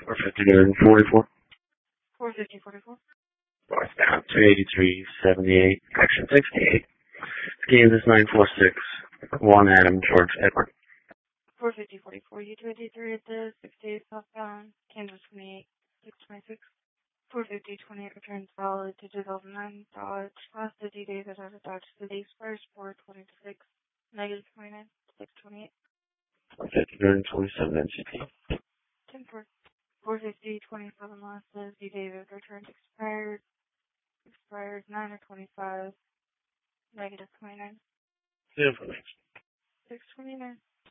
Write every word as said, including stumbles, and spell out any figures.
four fifty-nine forty-four. four fifty forty-four. Northbound two eighty-three seventy-eight, action sixty-eight. Kansas nine four six, one Adam George Edward. four fifty forty-four, U two eighty-three at the sixty-eight southbound, Kansas twenty-eight six twenty-six. four fifty twenty-eight returns valid to two thousand nine Dodge. Last fifty days out of Dodge City, expires four twenty-six, negative twenty-nine, six twenty-eight. four fifty-nine twenty-seven N C P. ten four. four fifty twenty-seven last fifty days out returns expired. Expired nine or twenty-five, negative twenty-nine. Information. six twenty-nine.